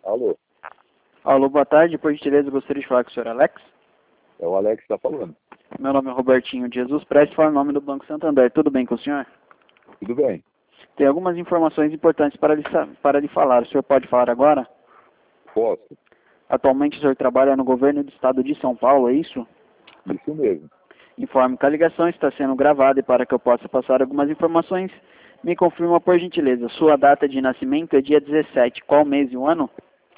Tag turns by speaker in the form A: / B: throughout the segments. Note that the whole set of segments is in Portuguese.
A: Alô,
B: Alô, boa tarde. Por gentileza, gostaria de falar com o senhor Alex.
A: é o Alex que está falando.
B: Meu nome é Robertinho de Jesus Prestes, fala em nome do Banco Santander. Tudo bem com o senhor?
A: Tudo bem?
B: Tem algumas informações importantes para lhe falar. O senhor pode falar agora?
A: Posso?
B: Atualmente o senhor trabalha no governo do estado de São Paulo, é isso?
A: Isso mesmo.
B: Informe que a ligação está sendo gravada e para que eu possa passar algumas informações, me confirma por gentileza. Sua data de nascimento é dia 17. Qual mês e o ano?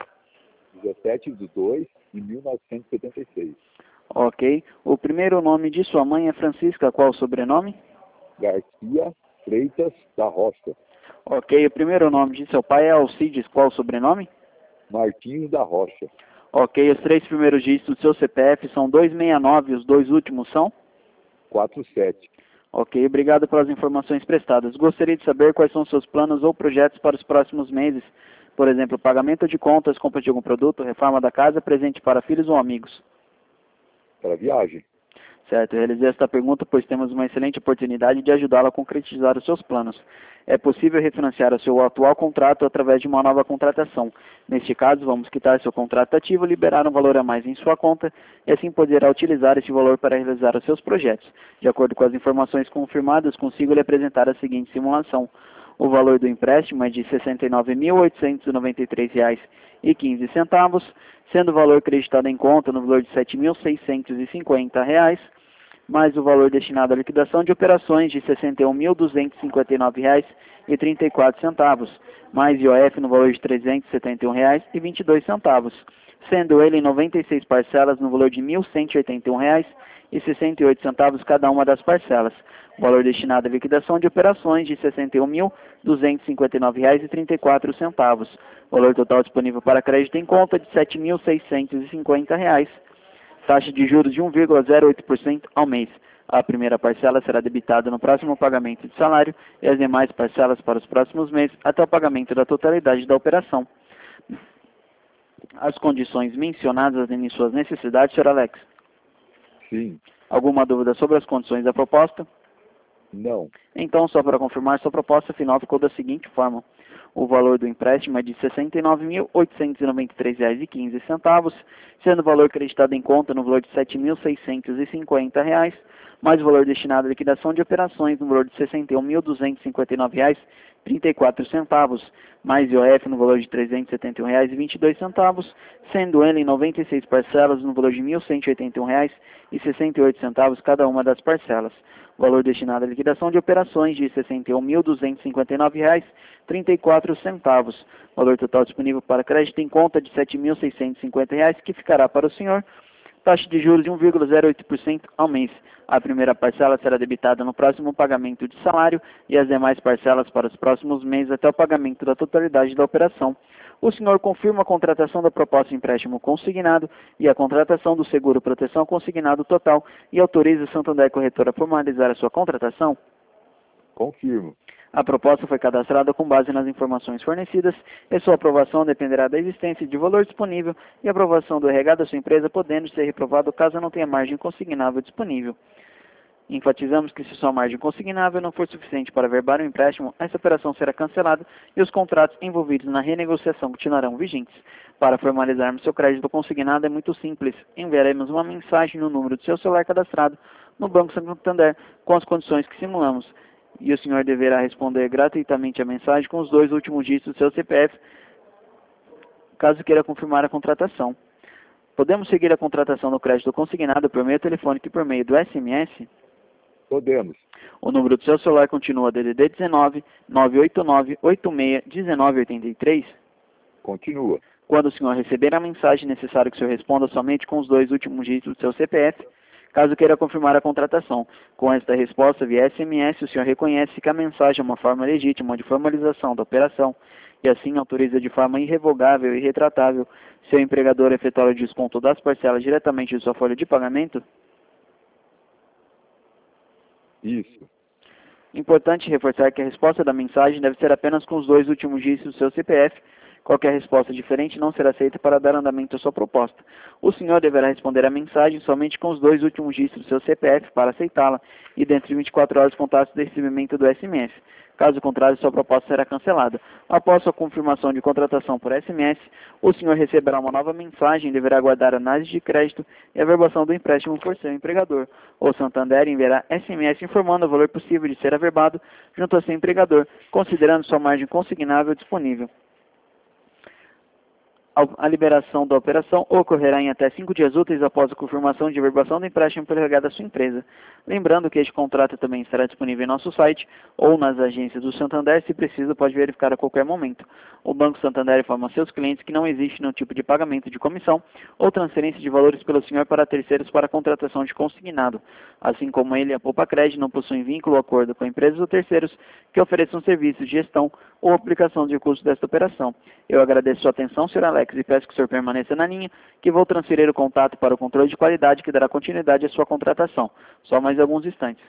A: 17/2/1976.
B: Ok. O primeiro nome de sua mãe é Francisca. Qual o sobrenome?
A: Garcia Freitas da Rocha.
B: Ok. O primeiro nome de seu pai é Alcides. Qual o sobrenome?
A: Martins da Rocha.
B: Ok. Os três primeiros dígitos do seu CPF são 269 e os dois últimos são?
A: 47.
B: Ok. Obrigado pelas informações prestadas. Gostaria de saber quais são seus planos ou projetos para os próximos meses. Por exemplo, pagamento de contas, compra de algum produto, reforma da casa, presente para filhos ou amigos.
A: Para viagem.
B: Certo, eu realizei esta pergunta pois temos uma excelente oportunidade de ajudá-la a concretizar os seus planos. É possível refinanciar o seu atual contrato através de uma nova contratação. Neste caso, vamos quitar seu contrato ativo, liberar um valor a mais em sua conta e assim poderá utilizar esse valor para realizar os seus projetos. De acordo com as informações confirmadas, consigo lhe apresentar a seguinte simulação. O valor do empréstimo é de R$ 69.893,15, sendo o valor creditado em conta no valor de R$ 7.650, mais o valor destinado à liquidação de operações de R$ 61.259,34, mais IOF no valor de R$ 371,22, sendo ele em 96 parcelas no valor de R$ 1.181,68 cada uma das parcelas. O valor destinado à liquidação de operações de R$ 61.259,34. Valor total disponível para crédito em conta de R$ 7.650. Taxa de juros de 1,08% ao mês. A primeira parcela será debitada no próximo pagamento de salário e as demais parcelas para os próximos meses até o pagamento da totalidade da operação. As condições mencionadas em suas necessidades, Sr. Alex.
A: Sim.
B: Alguma dúvida sobre as condições da proposta?
A: Não.
B: Então, só para confirmar, sua proposta final ficou da seguinte forma. O valor do empréstimo é de R$ 69.893,15, sendo o valor creditado em conta no valor de R$ 7.650, mais o valor destinado à liquidação de operações no valor de R$ 61.259,34, mais IOF no valor de R$ 371,22, sendo ele em 96 parcelas no valor de R$ 1.181,68 cada uma das parcelas. O valor destinado à liquidação de operações de R$ 61.259,34. Valor total disponível para crédito em conta de R$ 7.650, que ficará para o senhor. Taxa de juros de 1,08% ao mês. A primeira parcela será debitada no próximo pagamento de salário e as demais parcelas para os próximos meses até o pagamento da totalidade da operação. O senhor confirma a contratação da proposta de empréstimo consignado e a contratação do seguro proteção consignado total e autoriza a Santander Corretora a formalizar a sua contratação?
A: Confirmo.
B: A proposta foi cadastrada com base nas informações fornecidas e sua aprovação dependerá da existência de valor disponível e aprovação do RH da sua empresa, podendo ser reprovado caso não tenha margem consignável disponível. Enfatizamos que se sua margem consignável não for suficiente para averbar o empréstimo, essa operação será cancelada e os contratos envolvidos na renegociação continuarão vigentes. Para formalizarmos seu crédito consignado é muito simples. Enviaremos uma mensagem no número do seu celular cadastrado no Banco Santander com as condições que simulamos. E o senhor deverá responder gratuitamente a mensagem com os dois últimos dígitos do seu CPF, caso queira confirmar a contratação. Podemos seguir a contratação do crédito consignado por meio telefônico e por meio do SMS?
A: Podemos.
B: O número do seu celular continua DDD 19 989 86 1983?
A: Continua.
B: Quando o senhor receber a mensagem, é necessário que o senhor responda somente com os dois últimos dígitos do seu CPF, caso queira confirmar a contratação. Com esta resposta via SMS, o senhor reconhece que a mensagem é uma forma legítima de formalização da operação e assim autoriza de forma irrevogável e retratável seu empregador a efetuar o desconto das parcelas diretamente de sua folha de pagamento?
A: Isso.
B: Importante reforçar que a resposta da mensagem deve ser apenas com os dois últimos dígitos do seu CPF, Qualquer resposta diferente não será aceita para dar andamento à sua proposta. O senhor deverá responder à mensagem somente com os 2 últimos dígitos do seu CPF para aceitá-la e dentro de 24 horas contatos do recebimento do SMS. Caso contrário, sua proposta será cancelada. Após sua confirmação de contratação por SMS, o senhor receberá uma nova mensagem e deverá aguardar a análise de crédito e a averbação do empréstimo por seu empregador. O Santander enviará SMS informando o valor possível de ser averbado junto ao seu empregador, considerando sua margem consignável disponível. A liberação da operação ocorrerá em até 5 dias úteis após a confirmação de averbação do empréstimo pelo RH da sua empresa. Lembrando que este contrato também estará disponível em nosso site ou nas agências do Santander, se preciso pode verificar a qualquer momento. O Banco Santander informa a seus clientes que não existe nenhum tipo de pagamento de comissão ou transferência de valores pelo senhor para terceiros para a contratação de consignado. Assim como ele e a Poupa Crédito não possuem vínculo ou acordo com empresas ou terceiros que ofereçam serviços de gestão ou aplicação de recursos desta operação. Eu agradeço sua atenção, Sr. Alex, e peço que o senhor permaneça na linha, que vou transferir o contato para o controle de qualidade que dará continuidade à sua contratação. Só mais alguns instantes.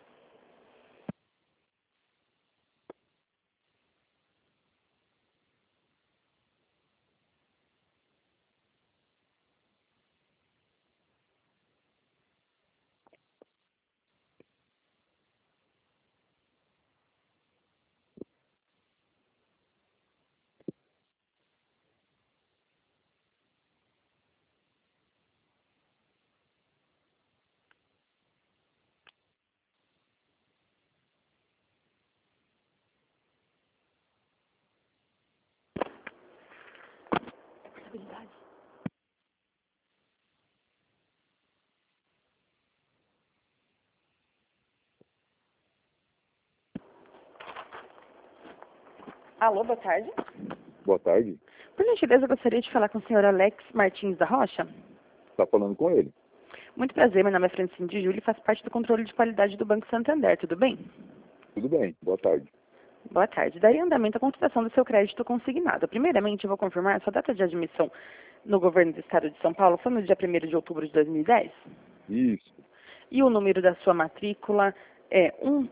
C: Alô, boa tarde.
A: Boa tarde.
C: Por gentileza, eu gostaria de falar com o senhor Alex Martins da Rocha.
A: Está falando com ele?
C: Muito prazer, meu nome é Francine de Júlio e faço parte do controle de qualidade do Banco Santander, tudo bem?
A: Tudo bem. Boa tarde.
C: Boa tarde. Daria andamento à contratação do seu crédito consignado. Primeiramente, eu vou confirmar sua data de admissão no governo do estado de São Paulo foi no dia 1º de outubro de 2010?
A: Isso.
C: E o número da sua matrícula é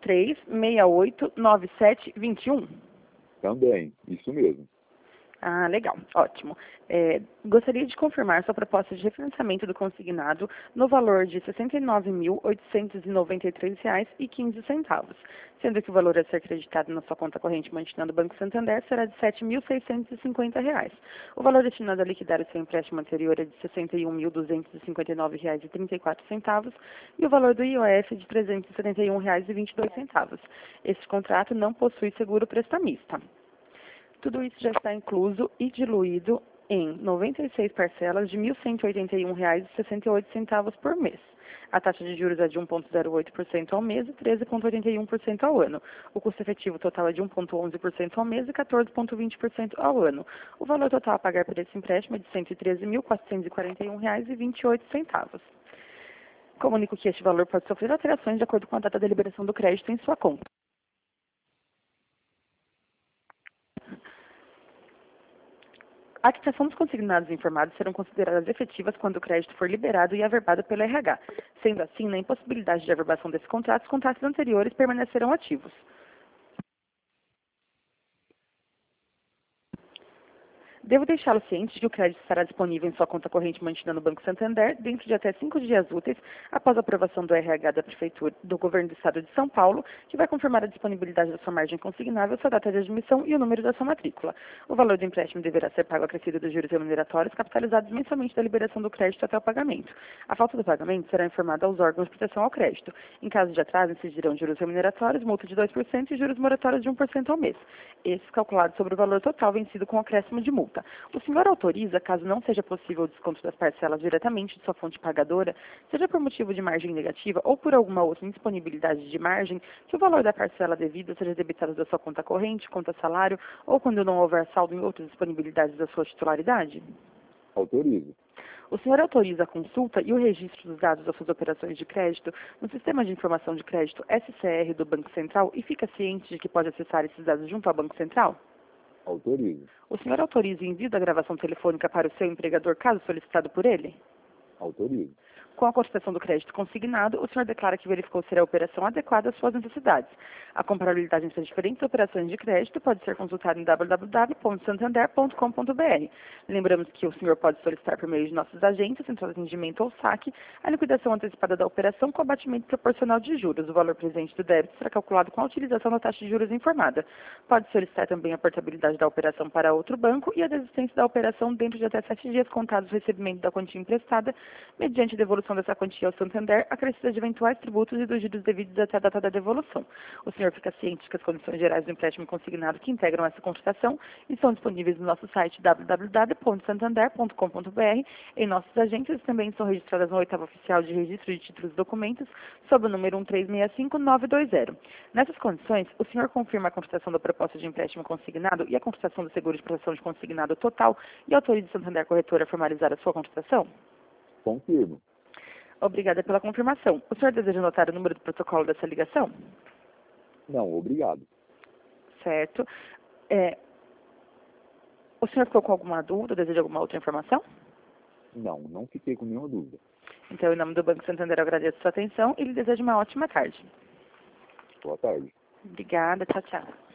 C: 13689721?
A: Também. Isso mesmo.
C: Ah, legal. Ótimo. Gostaria de confirmar sua proposta de refinanciamento do consignado no valor de R$ 69.893,15, sendo que o valor a ser acreditado na sua conta corrente mantida no Banco Santander será de R$ 7.650. O valor destinado a liquidar o seu empréstimo anterior é de R$ 61.259,34 e o valor do IOF de R$ 371,22. Este contrato não possui seguro prestamista. Tudo isso já está incluso e diluído em 96 parcelas de R$ 1.181,68 por mês. A taxa de juros é de 1,08% ao mês e 13,81% ao ano. O custo efetivo total é de 1,11% ao mês e 14,20% ao ano. O valor total a pagar por esse empréstimo é de R$ 113.441,28. Comunico que este valor pode sofrer alterações de acordo com a data da liberação do crédito em sua conta. A quitação dos consignados informados serão consideradas efetivas quando o crédito for liberado e averbado pelo RH. Sendo assim, na impossibilidade de averbação desse contrato, os contratos anteriores permanecerão ativos. Devo deixá-lo ciente de que o crédito estará disponível em sua conta corrente mantida no Banco Santander dentro de até 5 dias úteis após a aprovação do RH da Prefeitura do Governo do Estado de São Paulo, que vai confirmar a disponibilidade da sua margem consignável, sua data de admissão e o número da sua matrícula. O valor do empréstimo deverá ser pago acrescido dos juros remuneratórios capitalizados mensalmente da liberação do crédito até o pagamento. A falta do pagamento será informada aos órgãos de proteção ao crédito. Em caso de atraso, incidirão juros remuneratórios, multa de 2% e juros moratórios de 1% ao mês. Esses calculados sobre o valor total vencido com acréscimo de multa. O senhor autoriza, caso não seja possível o desconto das parcelas diretamente de sua fonte pagadora, seja por motivo de margem negativa ou por alguma outra indisponibilidade de margem, que o valor da parcela devida seja debitado da sua conta corrente, conta salário, ou quando não houver saldo em outras disponibilidades da sua titularidade?
A: Autorizo.
C: O senhor autoriza a consulta e o registro dos dados das suas operações de crédito no Sistema de Informação de Crédito SCR do Banco Central e fica ciente de que pode acessar esses dados junto ao Banco Central?
A: Autorizo.
C: O senhor autoriza o envio da gravação telefônica para o seu empregador, caso solicitado por ele?
A: Autorizo.
C: Com a constatação do crédito consignado, o senhor declara que verificou ser a operação adequada às suas necessidades. A comparabilidade entre as diferentes operações de crédito pode ser consultada em www.santander.com.br. Lembramos que o senhor pode solicitar por meio de nossos agentes, central de atendimento ou saque, a liquidação antecipada da operação com abatimento proporcional de juros. O valor presente do débito será calculado com a utilização da taxa de juros informada. Pode solicitar também a portabilidade da operação para outro banco e a desistência da operação dentro de até 7 dias contados do recebimento da quantia emprestada, mediante devolução dessa quantia ao Santander, acrescida de eventuais tributos e dos juros devidos até a data da devolução. O senhor fica ciente de que as condições gerais do empréstimo consignado que integram essa contratação estão disponíveis no nosso site www.santander.com.br. Em nossos agentes também são registradas no 8º Oficial de Registro de Títulos e Documentos, sob o número 1365920. Nessas condições, o senhor confirma a contratação da proposta de empréstimo consignado e a contratação do seguro de prestação de consignado total e autoriza o Santander Corretora a formalizar a sua contratação?
A: Confirmo.
C: Obrigada pela confirmação. O senhor deseja anotar o número do protocolo dessa ligação?
A: Não, obrigado.
C: Certo. O senhor ficou com alguma dúvida, deseja alguma outra informação?
A: Não, não fiquei com nenhuma dúvida.
C: Então, em nome do Banco Santander, eu agradeço a sua atenção e lhe desejo uma ótima tarde.
A: Boa tarde.
C: Obrigada, tchau, tchau.